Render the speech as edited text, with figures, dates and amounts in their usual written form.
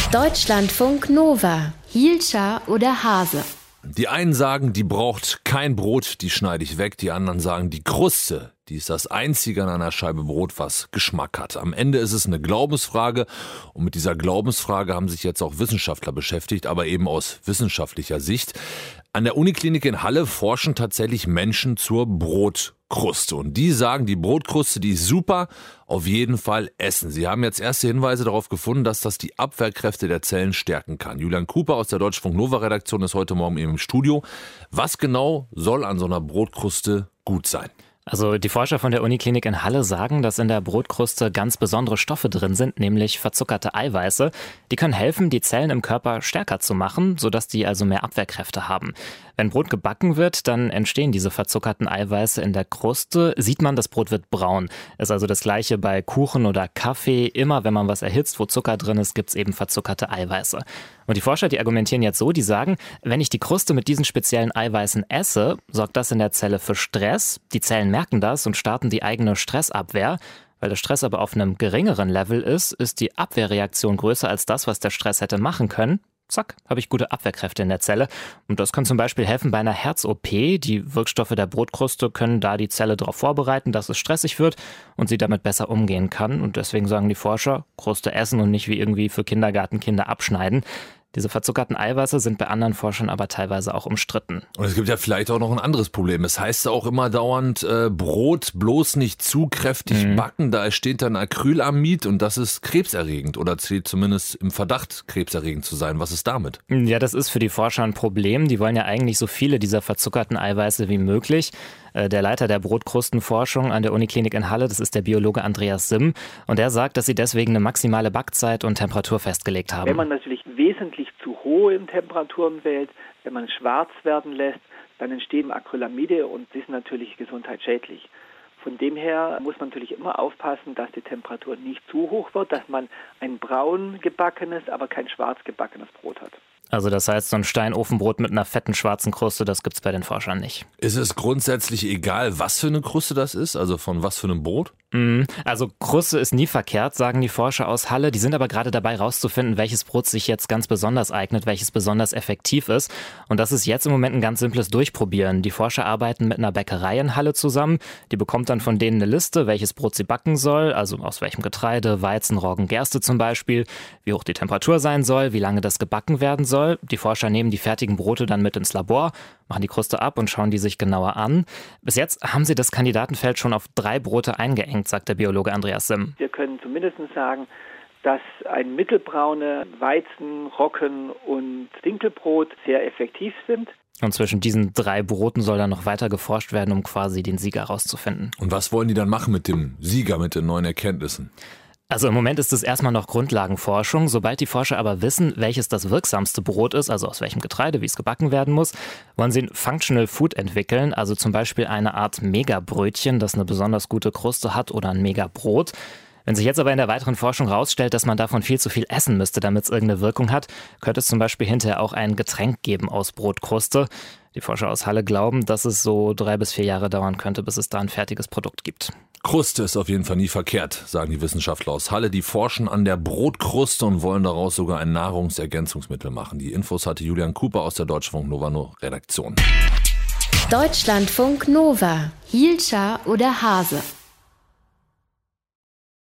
Deutschlandfunk Nova. Hielscher oder Hase? Die einen sagen, die braucht kein Brot, die schneide ich weg. Die anderen sagen, die Kruste, die ist das Einzige an einer Scheibe Brot, was Geschmack hat. Am Ende ist es eine Glaubensfrage und mit dieser Glaubensfrage haben sich jetzt auch Wissenschaftler beschäftigt, aber eben aus wissenschaftlicher Sicht. An der Uniklinik in Halle forschen tatsächlich Menschen zur Brotkruste und die sagen, die Brotkruste, die ist super, auf jeden Fall essen. Sie haben jetzt erste Hinweise darauf gefunden, dass das die Abwehrkräfte der Zellen stärken kann. Julian Cooper aus der Deutschlandfunk Nova Redaktion ist heute Morgen eben im Studio. Was genau soll an so einer Brotkruste gut sein? Also die Forscher von der Uniklinik in Halle sagen, dass in der Brotkruste ganz besondere Stoffe drin sind, nämlich verzuckerte Eiweiße. Die können helfen, die Zellen im Körper stärker zu machen, sodass die also mehr Abwehrkräfte haben. Wenn Brot gebacken wird, dann entstehen diese verzuckerten Eiweiße in der Kruste. Sieht man, das Brot wird braun. Ist also das Gleiche bei Kuchen oder Kaffee. Immer wenn man was erhitzt, wo Zucker drin ist, gibt es eben verzuckerte Eiweiße. Und die Forscher, die argumentieren jetzt so, die sagen, wenn ich die Kruste mit diesen speziellen Eiweißen esse, sorgt das in der Zelle für Stress. Die Zellen merken das und starten die eigene Stressabwehr. Weil der Stress aber auf einem geringeren Level ist die Abwehrreaktion größer als das, was der Stress hätte machen können. Zack, habe ich gute Abwehrkräfte in der Zelle. Und das kann zum Beispiel helfen bei einer Herz-OP. Die Wirkstoffe der Brotkruste können da die Zelle darauf vorbereiten, dass es stressig wird und sie damit besser umgehen kann. Und deswegen sagen die Forscher, Kruste essen und nicht wie irgendwie für Kindergartenkinder abschneiden. Diese verzuckerten Eiweiße sind bei anderen Forschern aber teilweise auch umstritten. Und es gibt ja vielleicht auch noch ein anderes Problem. Es heißt auch immer dauernd, Brot bloß nicht zu kräftig backen. Da entsteht dann Acrylamid und das ist krebserregend oder zählt zumindest im Verdacht, krebserregend zu sein. Was ist damit? Ja, das ist für die Forscher ein Problem. Die wollen ja eigentlich so viele dieser verzuckerten Eiweiße wie möglich. Der Leiter der Brotkrustenforschung an der Uniklinik in Halle, das ist der Biologe Andreas Simm. Und der sagt, dass sie deswegen eine maximale Backzeit und Temperatur festgelegt haben. Wenn man natürlich wesentlich zu hohe Temperaturen wählt, wenn man schwarz werden lässt, dann entstehen Acrylamide und die sind natürlich gesundheitsschädlich. Von dem her muss man natürlich immer aufpassen, dass die Temperatur nicht zu hoch wird, dass man ein braun gebackenes, aber kein schwarz gebackenes Brot hat. Also das heißt, so ein Steinofenbrot mit einer fetten schwarzen Kruste, das gibt's bei den Forschern nicht. Ist es grundsätzlich egal, was für eine Kruste das ist? Also von was für einem Brot? Also Kruste ist nie verkehrt, sagen die Forscher aus Halle. Die sind aber gerade dabei rauszufinden, welches Brot sich jetzt ganz besonders eignet, welches besonders effektiv ist. Und das ist jetzt im Moment ein ganz simples Durchprobieren. Die Forscher arbeiten mit einer Bäckerei in Halle zusammen. Die bekommt dann von denen eine Liste, welches Brot sie backen soll, also aus welchem Getreide, Weizen, Roggen, Gerste zum Beispiel, wie hoch die Temperatur sein soll, wie lange das gebacken werden soll. Die Forscher nehmen die fertigen Brote dann mit ins Labor, machen die Kruste ab und schauen die sich genauer an. Bis jetzt haben sie das Kandidatenfeld schon auf 3 Brote eingeengt, sagt der Biologe Andreas Simm. Wir können zumindest sagen, dass ein mittelbraune Weizen-, Roggen- und Dinkelbrot sehr effektiv sind. Und zwischen diesen 3 Broten soll dann noch weiter geforscht werden, um quasi den Sieger rauszufinden. Und was wollen die dann machen mit dem Sieger, mit den neuen Erkenntnissen? Also im Moment ist es erstmal noch Grundlagenforschung. Sobald die Forscher aber wissen, welches das wirksamste Brot ist, also aus welchem Getreide, wie es gebacken werden muss, wollen sie ein Functional Food entwickeln, also zum Beispiel eine Art Megabrötchen, das eine besonders gute Kruste hat oder ein Megabrot. Wenn sich jetzt aber in der weiteren Forschung rausstellt, dass man davon viel zu viel essen müsste, damit es irgendeine Wirkung hat, könnte es zum Beispiel hinterher auch ein Getränk geben aus Brotkruste. Die Forscher aus Halle glauben, dass es so 3 bis 4 Jahre dauern könnte, bis es da ein fertiges Produkt gibt. Kruste ist auf jeden Fall nie verkehrt, sagen die Wissenschaftler aus Halle. Die forschen an der Brotkruste und wollen daraus sogar ein Nahrungsergänzungsmittel machen. Die Infos hatte Julian Cooper aus der Deutschlandfunk Nova Redaktion. Deutschlandfunk Nova. Hielscher oder Hase?